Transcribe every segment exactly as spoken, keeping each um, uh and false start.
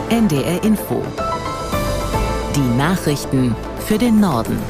N D R Info. Die Nachrichten für den Norden.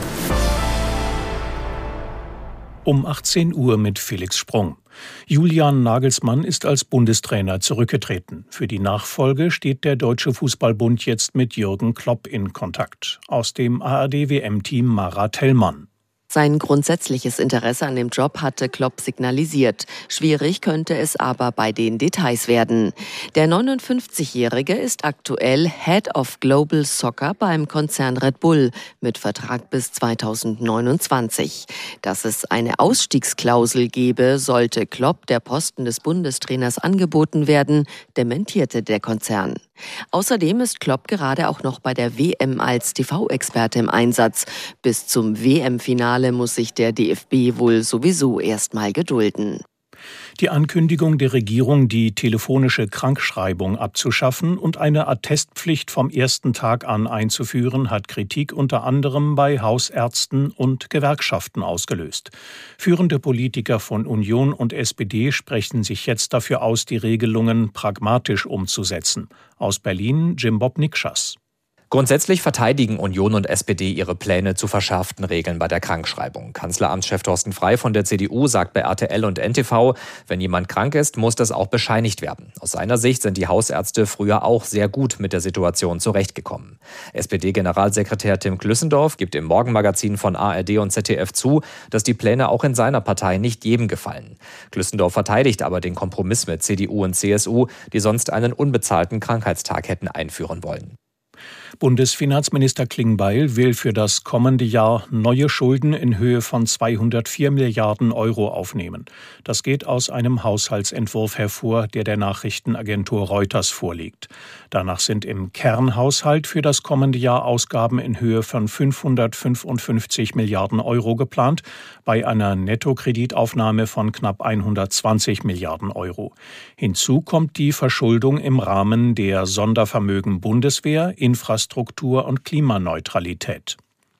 Um achtzehn Uhr mit Felix Sprung. Julian Nagelsmann ist als Bundestrainer zurückgetreten. Für die Nachfolge steht der Deutsche Fußballbund jetzt mit Jürgen Klopp in Kontakt. Aus dem A R D-W M-Team Mara Tellmann. Sein grundsätzliches Interesse an dem Job hatte Klopp signalisiert. Schwierig könnte es aber bei den Details werden. Der neunundfünfzigjährige ist aktuell Head of Global Soccer beim Konzern Red Bull mit Vertrag bis zweitausendneunundzwanzig. Dass es eine Ausstiegsklausel gebe, sollte Klopp der Posten des Bundestrainers angeboten werden, dementierte der Konzern. Außerdem ist Klopp gerade auch noch bei der W M als T V-Experte im Einsatz. Bis zum W M-Finale muss sich der D F B wohl sowieso erstmal gedulden. Die Ankündigung der Regierung, die telefonische Krankschreibung abzuschaffen und eine Attestpflicht vom ersten Tag an einzuführen, hat Kritik unter anderem bei Hausärzten und Gewerkschaften ausgelöst. Führende Politiker von Union und S P D sprechen sich jetzt dafür aus, die Regelungen pragmatisch umzusetzen. Aus Berlin Jim Bob Nikschas. Grundsätzlich verteidigen Union und S P D ihre Pläne zu verschärften Regeln bei der Krankschreibung. Kanzleramtschef Thorsten Frey von der C D U sagt bei R T L und N T V, wenn jemand krank ist, muss das auch bescheinigt werden. Aus seiner Sicht sind die Hausärzte früher auch sehr gut mit der Situation zurechtgekommen. S P D-Generalsekretär Tim Klüssendorf gibt im Morgenmagazin von A R D und Z D F zu, dass die Pläne auch in seiner Partei nicht jedem gefallen. Klüssendorf verteidigt aber den Kompromiss mit C D U und C S U, die sonst einen unbezahlten Krankheitstag hätten einführen wollen. Bundesfinanzminister Klingbeil will für das kommende Jahr neue Schulden in Höhe von zweihundertvier Milliarden Euro aufnehmen. Das geht aus einem Haushaltsentwurf hervor, der der Nachrichtenagentur Reuters vorliegt. Danach sind im Kernhaushalt für das kommende Jahr Ausgaben in Höhe von fünfhundertfünfundfünfzig Milliarden Euro geplant, bei einer Nettokreditaufnahme von knapp hundertzwanzig Milliarden Euro. Hinzu kommt die Verschuldung im Rahmen der Sondervermögen Bundeswehr, Infrastruktur und Klimaneutralität.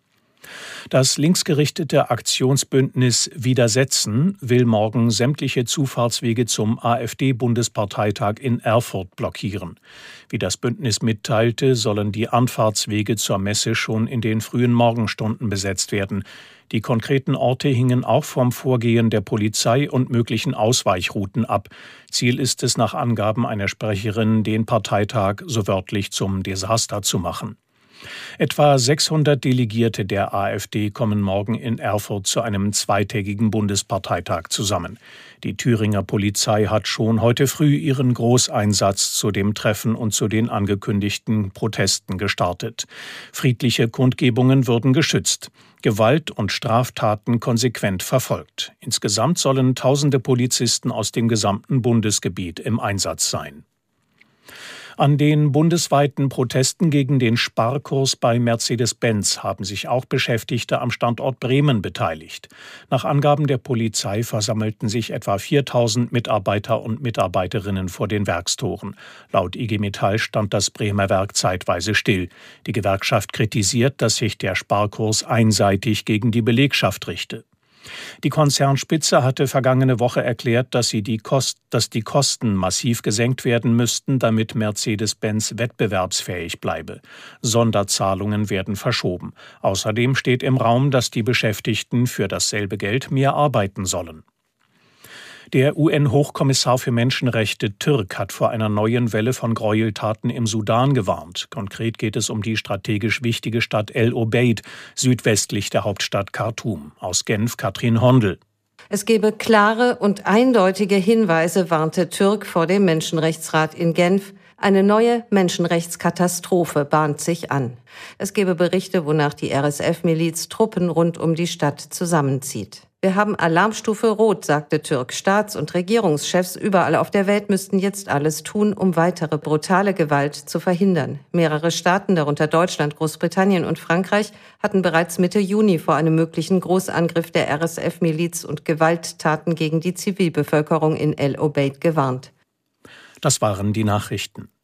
Das linksgerichtete Aktionsbündnis Widersetzen will morgen sämtliche Zufahrtswege zum AfD-Bundesparteitag in Erfurt blockieren. Wie das Bündnis mitteilte, sollen die Anfahrtswege zur Messe schon in den frühen Morgenstunden besetzt werden. Die konkreten Orte hingen auch vom Vorgehen der Polizei und möglichen Ausweichrouten ab. Ziel ist es nach Angaben einer Sprecherin, den Parteitag so wörtlich zum Desaster zu machen. Etwa sechshundert Delegierte der AfD kommen morgen in Erfurt zu einem zweitägigen Bundesparteitag zusammen. Die Thüringer Polizei hat schon heute früh ihren Großeinsatz zu dem Treffen und zu den angekündigten Protesten gestartet. Friedliche Kundgebungen würden geschützt, Gewalt und Straftaten konsequent verfolgt. Insgesamt sollen tausende Polizisten aus dem gesamten Bundesgebiet im Einsatz sein. An den bundesweiten Protesten gegen den Sparkurs bei Mercedes-Benz haben sich auch Beschäftigte am Standort Bremen beteiligt. Nach Angaben der Polizei versammelten sich etwa viertausend Mitarbeiter und Mitarbeiterinnen vor den Werkstoren. Laut I G Metall stand das Bremer Werk zeitweise still. Die Gewerkschaft kritisiert, dass sich der Sparkurs einseitig gegen die Belegschaft richte. Die Konzernspitze hatte vergangene Woche erklärt, dass, sie die Kost, dass die Kosten massiv gesenkt werden müssten, damit Mercedes-Benz wettbewerbsfähig bleibe. Sonderzahlungen werden verschoben. Außerdem steht im Raum, dass die Beschäftigten für dasselbe Geld mehr arbeiten sollen. Der U N-Hochkommissar für Menschenrechte Türk hat vor einer neuen Welle von Gräueltaten im Sudan gewarnt. Konkret geht es um die strategisch wichtige Stadt El Obeid, südwestlich der Hauptstadt Khartoum. Aus Genf Katrin Hondel. Es gebe klare und eindeutige Hinweise, warnte Türk vor dem Menschenrechtsrat in Genf. Eine neue Menschenrechtskatastrophe bahnt sich an. Es gebe Berichte, wonach die R S F-Miliz Truppen rund um die Stadt zusammenzieht. Wir haben Alarmstufe Rot, sagte Türk. Staats- und Regierungschefs überall auf der Welt müssten jetzt alles tun, um weitere brutale Gewalt zu verhindern. Mehrere Staaten, darunter Deutschland, Großbritannien und Frankreich, hatten bereits Mitte Juni vor einem möglichen Großangriff der R S F-Miliz und Gewalttaten gegen die Zivilbevölkerung in El Obeid gewarnt. Das waren die Nachrichten.